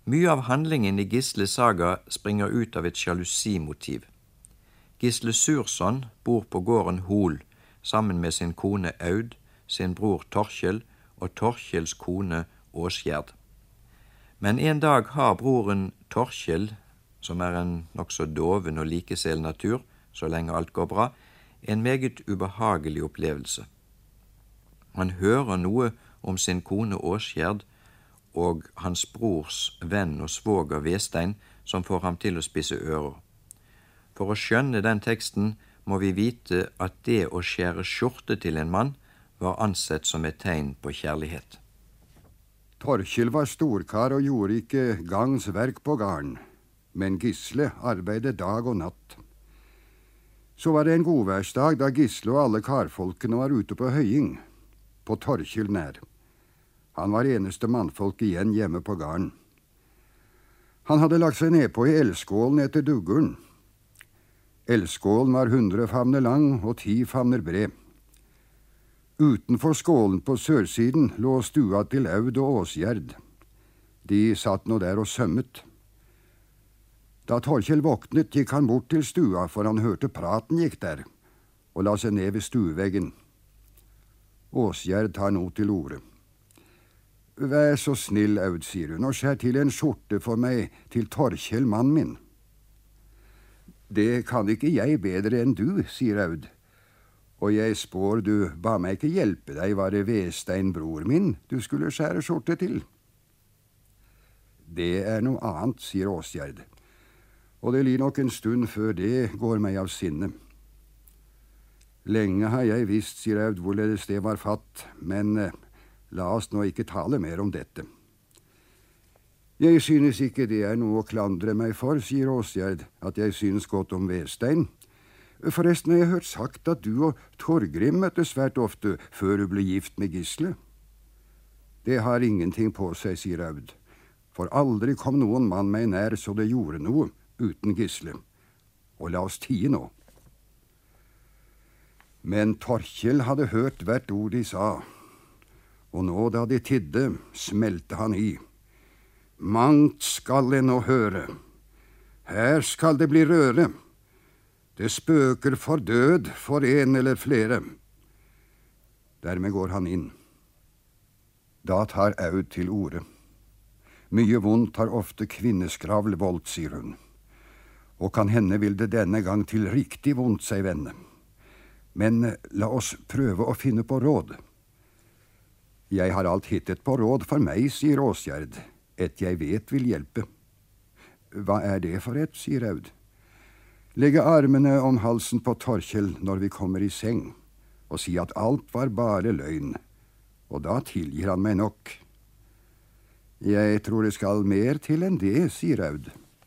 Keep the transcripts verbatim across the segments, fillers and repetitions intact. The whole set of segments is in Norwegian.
Mye av handlingen i Gisles saga springer ut av et sjalusimotiv. Gisle Sursson bor på gården Hol sammen med sin kone Aud, sin bror Torkjell og Torkjells kone Åsgjerd. Men en dag har broren Torkjell, som er en nokså doven og likesel natur, så lenge alt går bra, en meget ubehagelig opplevelse. Han hører noe om sin kone Åsgjerd og hans brors venn og svoger Vestein, som får ham til å spisse ører. For å skjønne den teksten må vi vite at det å skjære skjorte til en mann var ansett som et tegn på kjærlighet. Torkjell var storkar og gjorde ikke gangs verk på garn, men Gisle arbeidet dag og natt. Så var det en godværsdag da Gisle og alle karfolkene var ute på høying, på Torkjell nær. Han var eneste mannfolk igjen hjemme på garn. Han hadde lagt seg nedpå i eldskålen etter dugguren. Eldskålen var hundre famner lang og ti famner bred. Utenfor skålen på sørsiden lå stua til Aud og Åsgjerd. De satt nå der og sømmet. Da Torkjell våknet, gikk han bort til stua, for han hørte praten gikk der, og la seg ned ved stueveggen. Åsgjerd tar nå til orde. Vær så snill, Aud, sier hun, og skjær til en skjorte for meg til Torkjell, mannen min. Det kan ikke jeg bedre enn du, sier Aud. Og jeg spår du ba meg ikke hjelpe deg, var det Vestein, bror min, du skulle skjære skjorte til. Det er noe annet, sier Åsgjerd, og det lir nok en stund før det går meg av sinne. Lenge har jeg visst, sier Aud, hvorledes det var fatt, men eh, la oss nå ikke tale mer om dette. Jeg synes ikke det er noe å klandre meg for, sier Åsgjerd, at jeg synes godt om Vestein. Forresten har jeg hørt sagt at du og Torgrim møttes svært ofte før du ble gift med Gisle. Det har ingenting på seg, sier Aud, for aldri kom noen mann meg nær så det gjorde noe uten Gisle. Og la oss tie nå. Men Torkjell hadde hørt hvert ord de sa, og nå da de tidde, smelte han i. Mangt skal en nå høre. Her skal det bli røre. Det spøker for død for en eller flere. Dermed går han inn. Da tar Aud til orde. Mye vondt har ofte kvinneskravl voldt, sier hun. Og kan hende vil det denne gang til riktig vondt seg vende. Men la oss prøve å finne på råd. Jeg har alt hittet på råd for meg, sier Åsgjerd. Et jeg vet vil hjelpe. Hva er det for et, sier Aud. Legge armene om halsen på Torkjell når vi kommer i seng, og si at alt var bare løgn, og da tilgir han meg nok. Jeg tror det skal mer til enn det, sier Aud.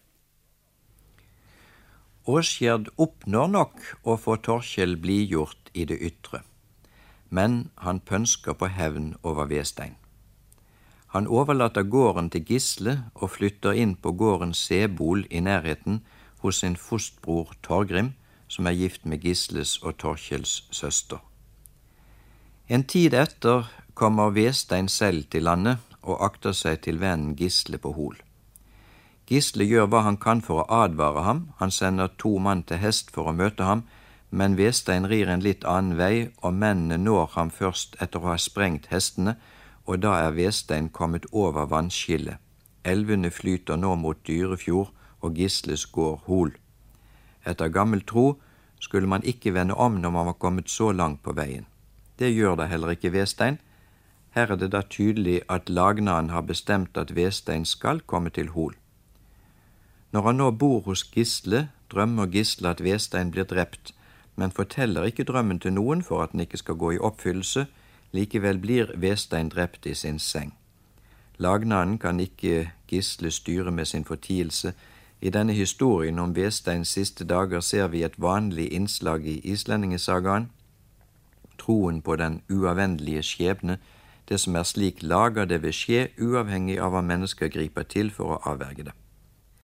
Åsgjerd oppnår nok å få Torkjell blidgjort i det ytre, men han pønsker på hevn over Vestein. Han overlater gården til Gisle og flytter inn på gårdens sebol i nærheten hos sin fostbror Torgrim, som er gift med Gisles og Torkjells søster. En tid etter kommer Vestein selv til landet og akter seg til vennen Gisle på Hol. Gisle gjør hva han kan for å advare ham, han sender to mann til hest for å møte ham, men Vestein rir en litt annen vei, og mennene når ham først etter å ha sprengt hestene, og da er Vestein kommet over vannskillet. Elvene flyter nå mot Dyrefjord, og Gisles går Hol. Etter gammel tro skulle man ikke vende om når man var kommet så langt på veien. Det gjør da heller ikke Vestein. Her er det da tydelig at lagnaen har bestemt at Vestein skal komme til Hol. Når han nå bor hos Gisle, drømmer Gisle at Vestein blir drept, men forteller ikke drømmen til noen for at den ikke skal gå i oppfyllelse. Likevel blir Vestein drept i sin seng. Lagnaden kan ikke Gisle styre med sin fortielse. I denne historien om Vesteins siste dager ser vi et vanlig innslag i islendingesagaen. Troen på den uavvendelige skjebne, det som er slik lager det vil skje, uavhengig av hva mennesker griper til for å avverge det.